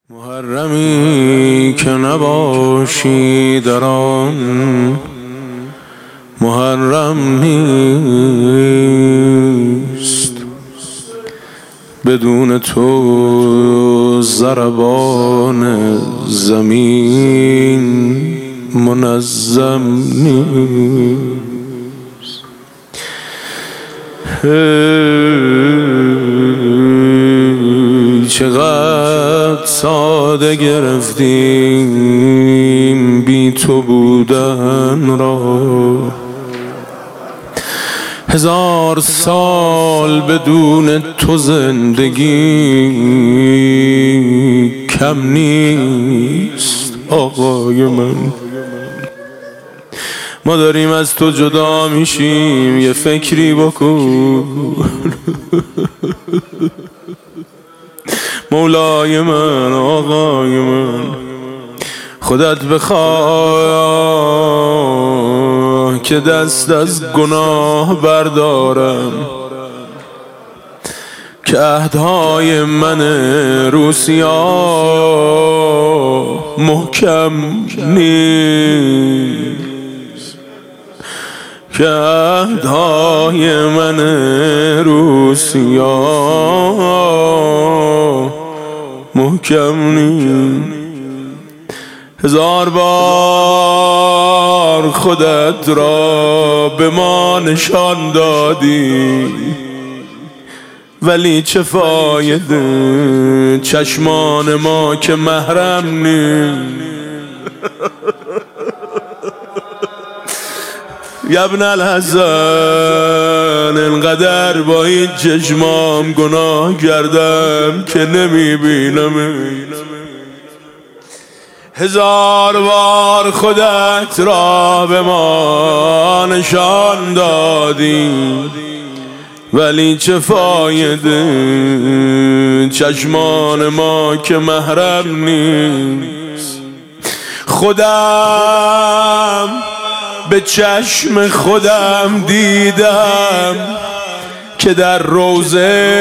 محرمی که نباشی در آن محرم نیست، بدون تو ضربان زمین منظم نیست. چقدر ساده گرفتیم بی تو بودن را، 1000 سال بدون تو زندگی کم نیست. آقای من، ما داریم از تو جدا میشیم، یه فکری بکن. مولای من، آقای من، خودت بخواه که دست از گناه بردارم، که عهدهای من روسیا محکم نیست، که عهدهای من روسیا محکم نیست. 1000 بار خودت را به ما نشان دادی، ولی چه فایده چشمان ما که محرم نیست. یا ابن الحسن، انقدر با این چشمام گناه کردم که نمیبینم. 1000 بار خودت را به ما نشان دادی، ولی چه فایده چشمان ما که محرم نیست. خودم به چشم خودم دیدم که در روضه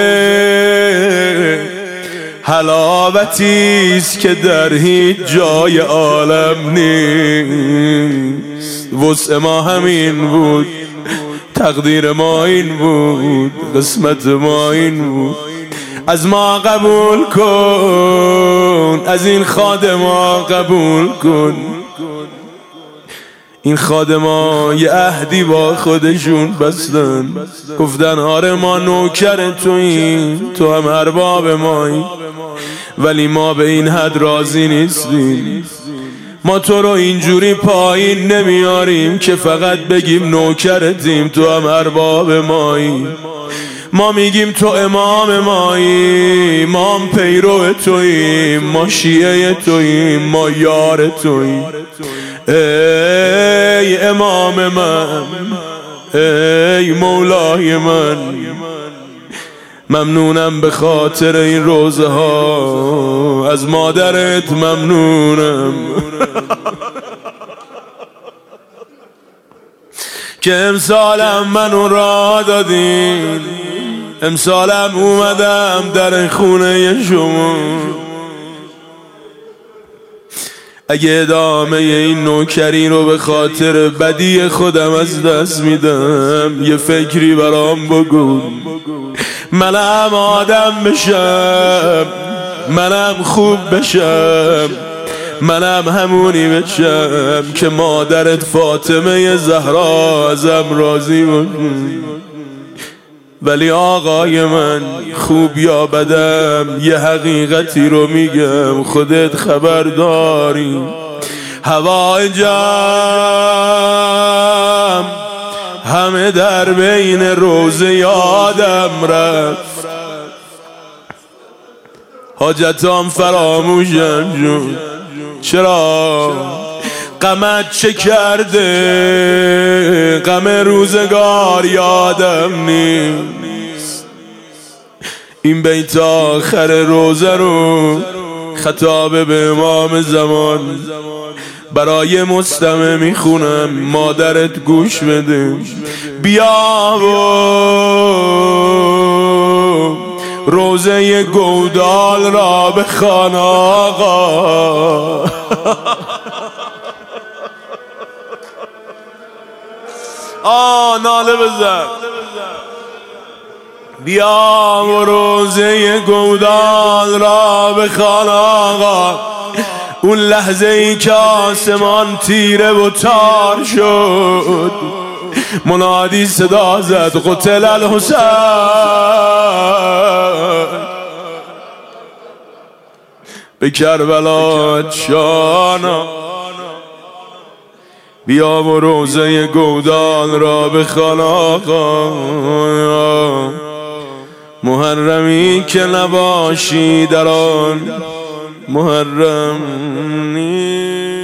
حلاوتیست که در هیچ جای عالم نیست. وسع ما همین بود، تقدیر ما این بود، قسمت ما این بود. از ما قبول کن، از این خادما قبول کن. این خادما یه عهدی با خودشون بستن، گفتن آره ما نوکر توییم، تو هم ارباب مایی، ولی ما به این حد راضی نیستیم. ما تو رو اینجوری پایین نمیاریم که فقط بگیم نوکرتیم، تو هم ارباب مایی. ما میگیم تو امام مایی، ما هم پیرو توییم، ما شیعه توییم، ما یار توییم. ای امام من، ای مولای من، ممنونم به خاطر این روزه ها، از مادرت ممنونم که امسالم منو راه دادین، امسالم اومدم در خونه شما. اگه ادامه این نوکری رو به خاطر بدی خودم از دست میدم، یه فکری برام بگو. منم آدم بشم، منم خوب بشم، منم همونی بشم که مادرت فاطمه زهرا ازم راضی باشه. ولی آقای من، خوب یا بدم، یه حقیقتی رو میگم، خودت خبر داری. هوای جم همه در بین روزه یادم رفت، حاجتام فراموشم جون. چرا؟ غمت چه کرده؟ غم روزگار یادم نیست. این بیت آخر روزه رو خطاب به امام زمان برای مستمع میخونم، مادرت گوش بده. بیا و روزه گودال را بخوان آقا. ناله بزن. بیا و روزه گودال را بخوان آقا. اون لحظه ای که آسمان تیره و تار شد، منادی صدا زد قتل الحسین. به کربلا جانا بیا و روزه گودال را بخوان آقا. محرمی که نباشی در آن محرم نیست.